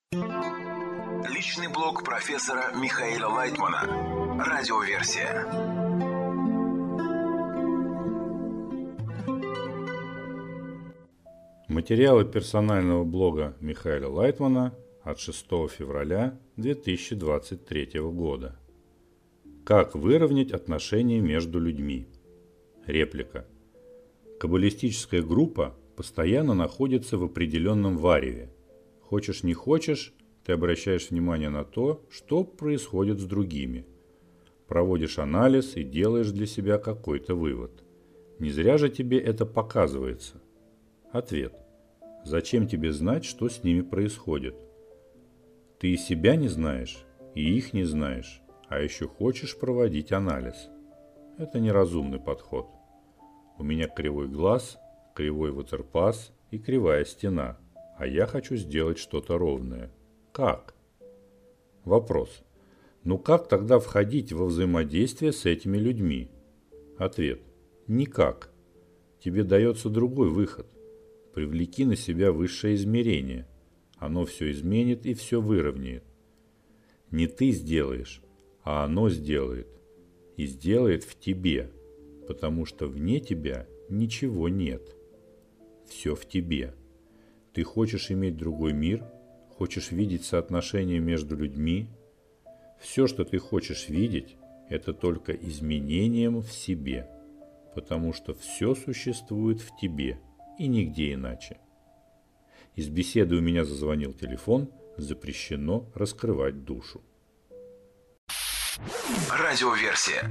Личный блог профессора Михаила Лайтмана. Радиоверсия. Материалы персонального блога Михаила Лайтмана от 6 февраля 2023 года. Как выровнять отношения между людьми? Реплика. Каббалистическая группа постоянно находится в определенном вареве. Хочешь не хочешь, ты обращаешь внимание на то, что происходит с другими. Проводишь анализ и делаешь для себя какой-то вывод. Не зря же тебе это показывается. Ответ. Зачем тебе знать, что с ними происходит? Ты и себя не знаешь, и их не знаешь, а еще хочешь проводить анализ. Это неразумный подход. У меня кривой глаз, кривой ватерпас и кривая стена, а я хочу сделать что-то ровное. Как? Вопрос. Ну как тогда входить во взаимодействие с этими людьми? Ответ. Никак. Тебе дается другой выход. Привлеки на себя высшее измерение. Оно все изменит и все выровняет. Не ты сделаешь, а оно сделает. И сделает в тебе, потому что вне тебя ничего нет. Все в тебе. Ты хочешь иметь другой мир, хочешь видеть соотношения между людьми. Все, что ты хочешь видеть, это только изменением в себе, потому что все существует в тебе и нигде иначе. Из беседы у меня зазвонил телефон, запрещено раскрывать душу. Радиоверсия.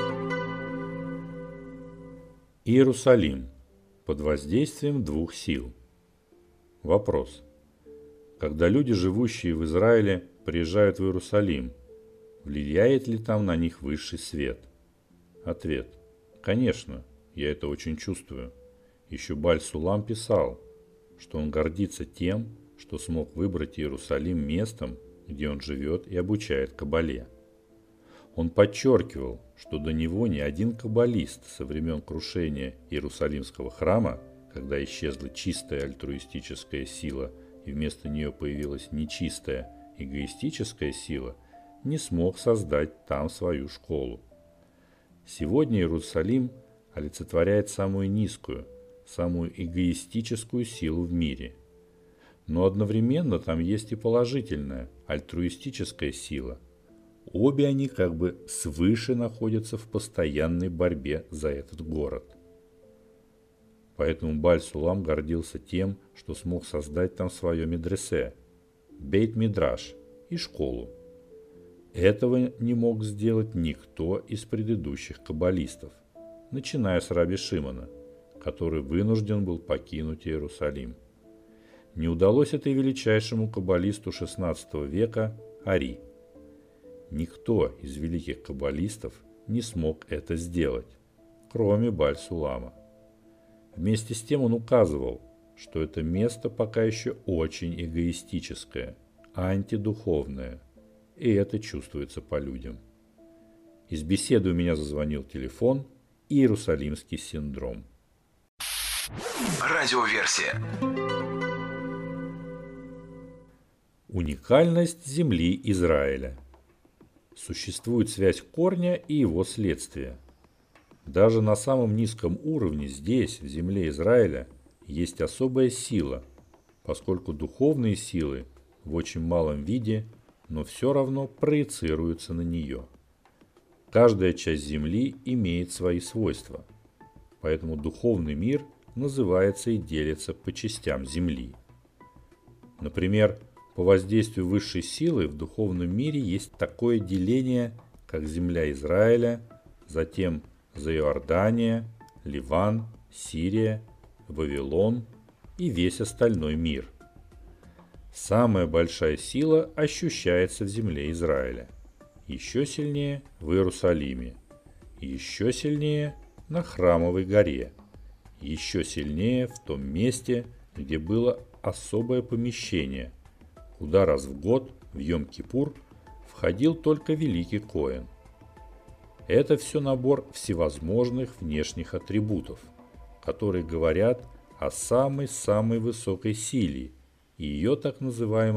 Иерусалим. Под воздействием двух сил. Вопрос. Когда люди, живущие в Израиле, приезжают в Иерусалим, влияет ли там на них высший свет? Ответ. Конечно, я это очень чувствую. Еще Баль-Сулам писал, что он гордится тем, что смог выбрать Иерусалим местом, где он живет и обучает каббале. Он подчеркивал, что до него ни один каббалист со времен крушения Иерусалимского храма, когда исчезла чистая альтруистическая сила и вместо нее появилась нечистая эгоистическая сила, не смог создать там свою школу. Сегодня Иерусалим олицетворяет самую низкую, самую эгоистическую силу в мире. Но одновременно там есть и положительная, альтруистическая сила. Обе они как бы свыше находятся в постоянной борьбе за этот город. Поэтому Баль-Сулам гордился тем, что смог создать там свое медресе, бейт-мидраш и школу. Этого не мог сделать никто из предыдущих каббалистов, начиная с раби Шимона, который вынужден был покинуть Иерусалим. Не удалось это и величайшему каббалисту XVI века Ари. Никто из великих каббалистов не смог это сделать, кроме Баль-Сулама. Вместе с тем он указывал, что это место пока еще очень эгоистическое, антидуховное, и это чувствуется по людям. Из беседы у меня зазвонил телефон «Иерусалимский синдром». Радиоверсия. Уникальность земли Израиля. Существует связь корня и его следствия. Даже на самом низком уровне здесь, в земле Израиля, есть особая сила, поскольку духовные силы в очень малом виде, но все равно проецируются на нее. Каждая часть земли имеет свои свойства, поэтому духовный мир называется и делится по частям земли. Например, по воздействию высшей силы в духовном мире есть такое деление, как земля Израиля, затем Заиордания, Ливан, Сирия, Вавилон и весь остальной мир. Самая большая сила ощущается в земле Израиля, еще сильнее в Иерусалиме, еще сильнее на Храмовой горе, еще сильнее в том месте, где было особое помещение, куда раз в год в Йом-Кипур входил только великий Коэн. Это все набор всевозможных внешних атрибутов, которые говорят о самой-самой высокой силе и ее так называемом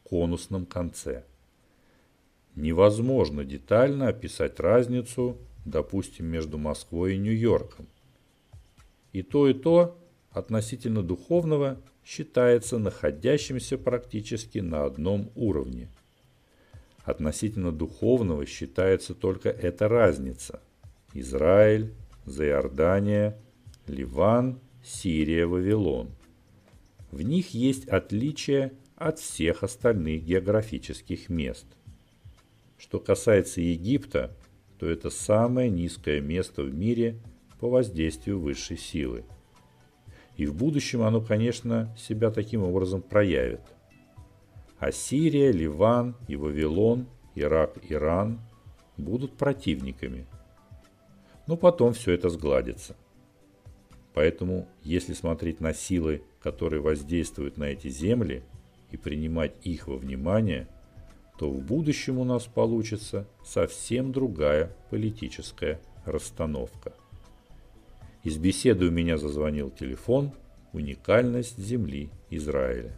конусном конце. Невозможно детально описать разницу, допустим, между Москвой и Нью-Йорком. И то относительно духовного считается находящимся практически на одном уровне. Относительно духовного считается только эта разница: Израиль, Заиордания, Ливан, Сирия, Вавилон. В них есть отличия от всех остальных географических мест. Что касается Египта, то это самое низкое место в мире по воздействию высшей силы. И в будущем оно, конечно, себя таким образом проявит. А Сирия, Ливан и Вавилон, Ирак, Иран будут противниками. Но потом все это сгладится. Поэтому, если смотреть на силы, которые воздействуют на эти земли, и принимать их во внимание, то в будущем у нас получится совсем другая политическая расстановка. Из беседы у меня зазвонил телефон. Уникальность земли Израиля.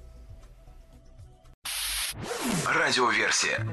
Радиоверсия.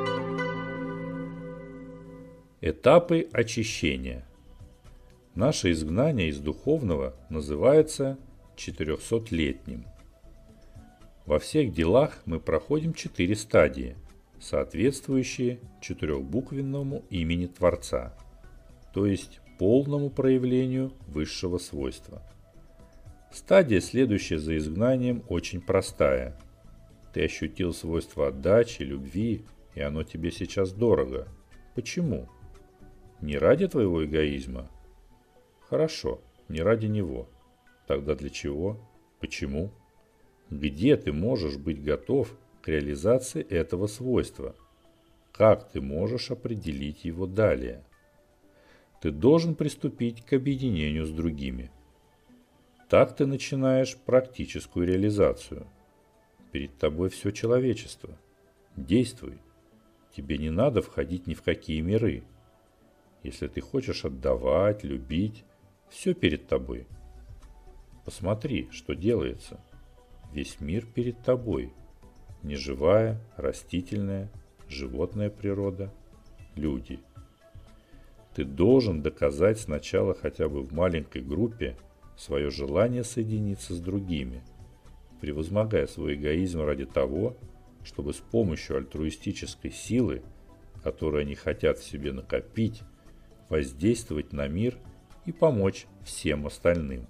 Этапы очищения. Наше изгнание из духовного называется 400-летним. Во всех делах мы проходим 4 стадии, соответствующие четырехбуквенному имени Творца, то есть полному проявлению высшего свойства. Стадия, следующая за изгнанием, очень простая. Ты ощутил свойство отдачи, любви, и оно тебе сейчас дорого. Почему? Не ради твоего эгоизма? Хорошо, не ради него. Тогда для чего? Почему? Где ты можешь быть готов к реализации этого свойства? Как ты можешь определить его далее? Ты должен приступить к объединению с другими. Так ты начинаешь практическую реализацию. Перед тобой все человечество. Действуй. Тебе не надо входить ни в какие миры. Если ты хочешь отдавать, любить, все перед тобой. Посмотри, что делается. Весь мир перед тобой. Неживая, растительная, животная природа, люди. Ты должен доказать сначала хотя бы в маленькой группе свое желание соединиться с другими, превозмогая свой эгоизм ради того, чтобы с помощью альтруистической силы, которую они хотят в себе накопить, воздействовать на мир и помочь всем остальным.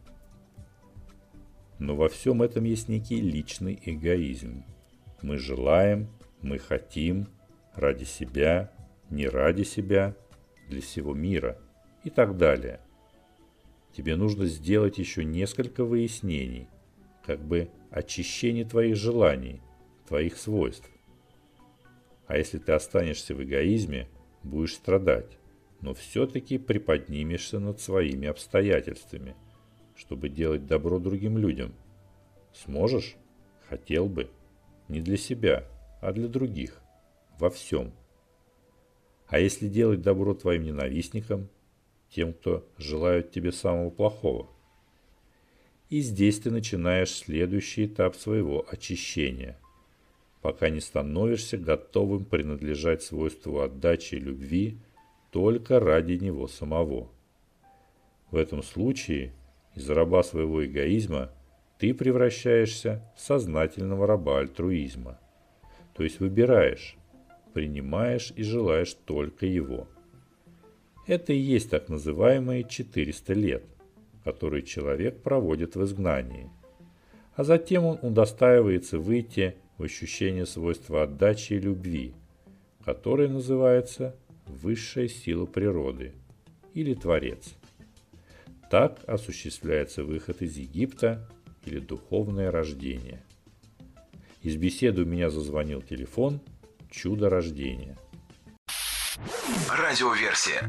Но во всем этом есть некий личный эгоизм. Мы желаем, мы хотим, ради себя, не ради себя, для всего мира и так далее. Тебе нужно сделать еще несколько выяснений, как бы очищение твоих желаний, твоих свойств. А если ты останешься в эгоизме, будешь страдать, но все-таки приподнимешься над своими обстоятельствами, чтобы делать добро другим людям. Сможешь? Хотел бы. Не для себя, а для других. Во всем. А если делать добро твоим ненавистникам, тем, кто желают тебе самого плохого? И здесь ты начинаешь следующий этап своего очищения, пока не становишься готовым принадлежать свойству отдачи и любви только ради него самого. В этом случае из раба своего эгоизма ты превращаешься в сознательного раба альтруизма, то есть выбираешь, принимаешь и желаешь только его. Это и есть так называемые 400 лет, которые человек проводит в изгнании, а затем он удостаивается выйти в ощущение свойства отдачи и любви, которое называется высшая сила природы или Творец. Так осуществляется выход из Египта или духовное рождение. Из беседы у меня зазвонил телефон. Чудо рождения. Радиоверсия.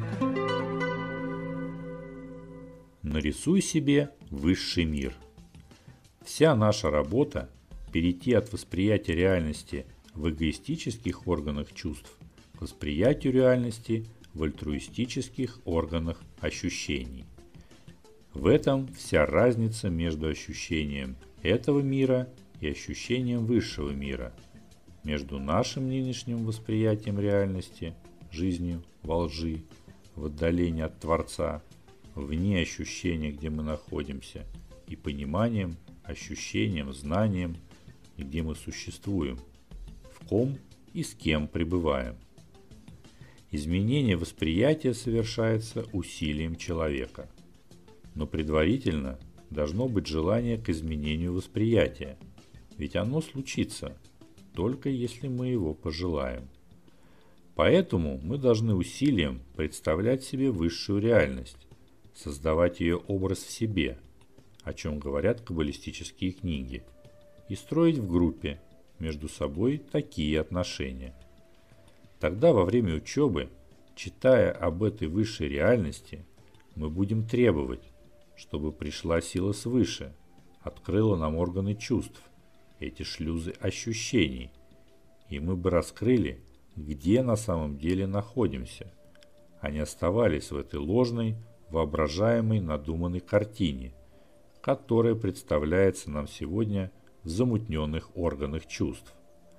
Нарисуй себе высший мир. Вся наша работа – перейти от восприятия реальности в эгоистических органах чувств к восприятию реальности в альтруистических органах ощущений. В этом вся разница между ощущением этого мира и ощущением высшего мира. между нашим нынешним восприятием реальности, жизнью во лжи, в отдалении от Творца, вне ощущения, где мы находимся, и пониманием, ощущением, знанием, где мы существуем, в ком и с кем пребываем. Изменение восприятия совершается усилием человека, но предварительно должно быть желание к изменению восприятия, ведь оно случится только если мы его пожелаем. Поэтому мы должны усилием представлять себе высшую реальность, создавать ее образ в себе, о чем говорят каббалистические книги, и строить в группе между собой такие отношения. Тогда во время учебы, читая об этой высшей реальности, мы будем требовать, чтобы пришла сила свыше, открыла нам органы чувств, эти шлюзы ощущений, и мы бы раскрыли, где на самом деле находимся, а не оставались в этой ложной, воображаемой, надуманной картине, которая представляется нам сегодня в замутненных органах чувств.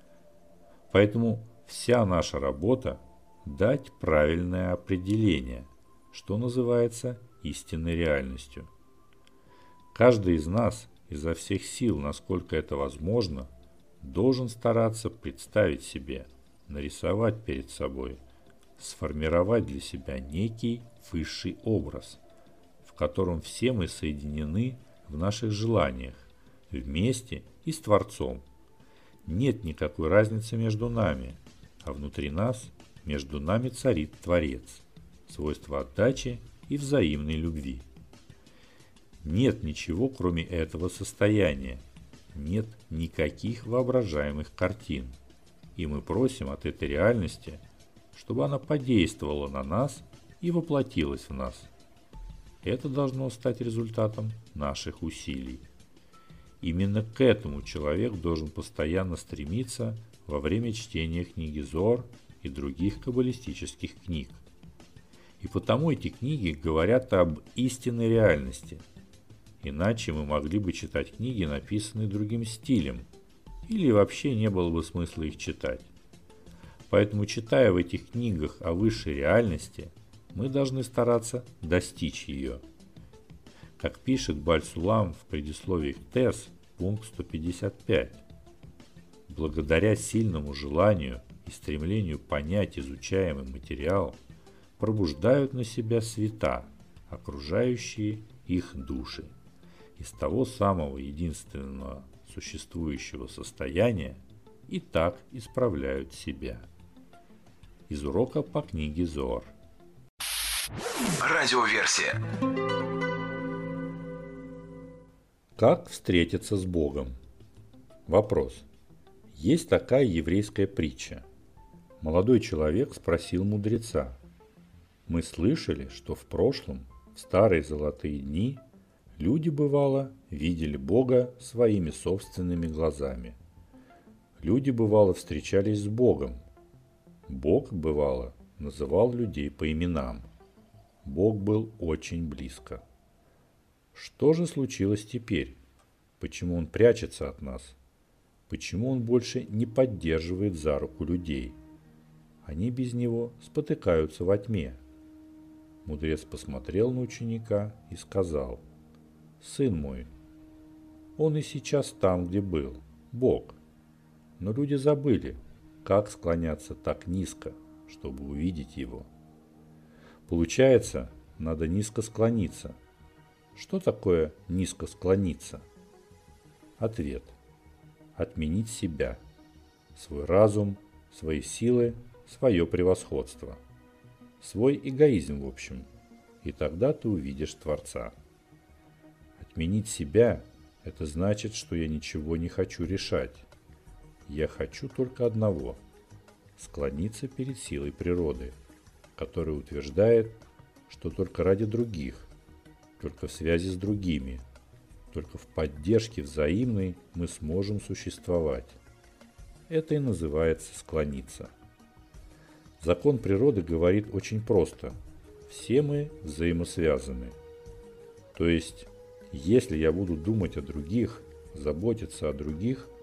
Поэтому вся наша работа – дать правильное определение, что называется истинной реальностью. Каждый из нас изо всех сил, насколько это возможно, должен стараться представить себе, нарисовать перед собой, сформировать для себя некий высший образ, в котором все мы соединены в наших желаниях, вместе и с Творцом. Нет никакой разницы между нами, а внутри нас, между нами царит Творец, свойство отдачи и взаимной любви. Нет ничего, кроме этого состояния, нет никаких воображаемых картин, и мы просим от этой реальности, чтобы она подействовала на нас и воплотилась в нас. Это должно стать результатом наших усилий. Именно к этому человек должен постоянно стремиться во время чтения книги Зоар и других каббалистических книг. И потому эти книги говорят об истинной реальности. Иначе мы могли бы читать книги, написанные другим стилем, или вообще не было бы смысла их читать. Поэтому, читая в этих книгах о высшей реальности, мы должны стараться достичь ее. Как пишет Баль-Сулам в предисловии к ТЭС, пункт 155, благодаря сильному желанию и стремлению понять изучаемый материал, пробуждают на себя света, окружающие их души, из того самого единственного существующего состояния, и так исправляют себя. Из урока по книге Зоар. Радиоверсия. Как встретиться с Богом? Вопрос. Есть такая еврейская притча. Молодой человек спросил мудреца: «Мы слышали, что в прошлом, в старые золотые дни, люди, бывало, видели Бога своими собственными глазами. Люди, бывало, встречались с Богом. Бог, бывало, называл людей по именам. Бог был очень близко. Что же случилось теперь? Почему Он прячется от нас? Почему Он больше не поддерживает за руку людей? Они без Него спотыкаются во тьме». Мудрец посмотрел на ученика и сказал: «Сын мой, Он и сейчас там, где был, Бог. Но люди забыли, как склоняться так низко, чтобы увидеть Его. Получается, надо низко склониться. Что такое низко склониться? Ответ. Отменить себя, свой разум, свои силы, свое превосходство. Свой эгоизм, в общем. И тогда ты увидишь Творца. Отменить себя – это значит, что я ничего не хочу решать. Я хочу только одного – склониться перед силой природы, которая утверждает, что только ради других, только в связи с другими, только в поддержке взаимной мы сможем существовать. Это и называется склониться. Закон природы говорит очень просто: все мы взаимосвязаны. То есть, если я буду думать о других, заботиться о других,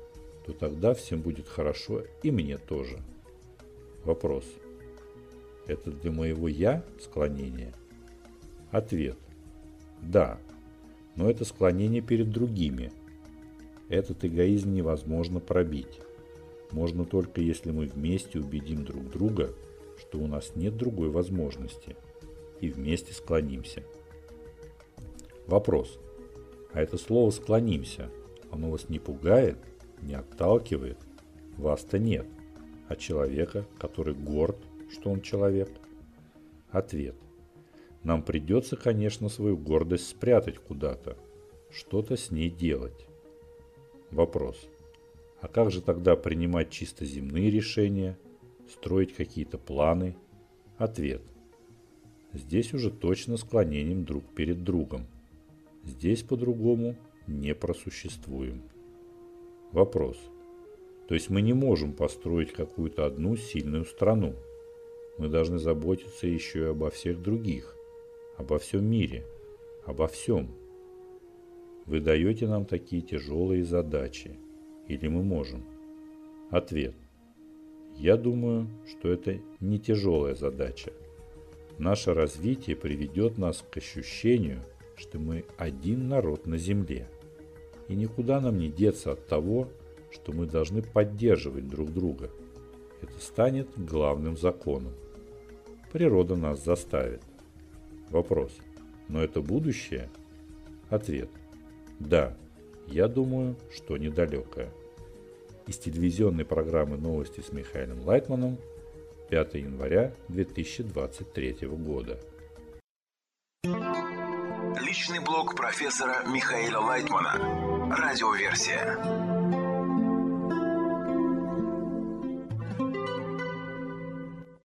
то тогда всем будет хорошо и мне тоже. Вопрос. Это для моего «я» склонение? Ответ. Да, но это склонение перед другими. Этот эгоизм невозможно пробить. Можно только если мы вместе убедим друг друга, что у нас нет другой возможности, и вместе склонимся. Вопрос. А это слово «склонимся», оно вас не пугает, не отталкивает? Вас-то нет, а человека, который горд, что он человек? Ответ. Нам придется, конечно, свою гордость спрятать куда-то, что-то с ней делать. Вопрос. А как же тогда принимать чисто земные решения, строить какие-то планы? Ответ. Здесь уже точно склонением друг перед другом. Здесь по-другому не просуществуем. Вопрос. То есть мы не можем построить какую-то одну сильную страну. Мы должны заботиться еще и обо всех других, обо всем мире, обо всем. Вы даете нам такие тяжелые задачи. Или мы можем? Ответ. Я думаю, что это не тяжелая задача. Наше развитие приведет нас к ощущению, что мы один народ на земле. И никуда нам не деться от того, что мы должны поддерживать друг друга. Это станет главным законом. Природа нас заставит. Вопрос. Но это будущее? Ответ. Да, я думаю, что недалекое. Из телевизионной программы «Новости» с Михаилом Лайтманом 5 января 2023 года. Личный блог профессора Михаила Лайтмана. Радиоверсия.